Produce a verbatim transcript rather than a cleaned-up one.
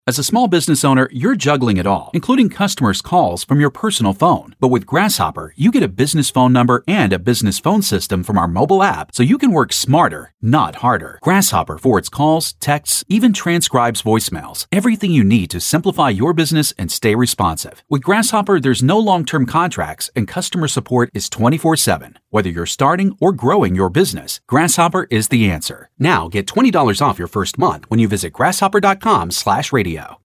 As a small business owner, you're juggling it all, including customers' calls from your personal phone. But with Grasshopper, you get a business phone number and a business phone system from our mobile app, so you can work smarter, not harder. Grasshopper forwards calls, texts, even transcribes voicemails. Everything you need to simplify your business and stay responsive. With Grasshopper, there's no long-term contracts, and customer support is twenty-four seven. Whether you're starting or growing your business, Grasshopper is the answer. Now get twenty dollars off your first month when you visit grasshopper dot com slash radio.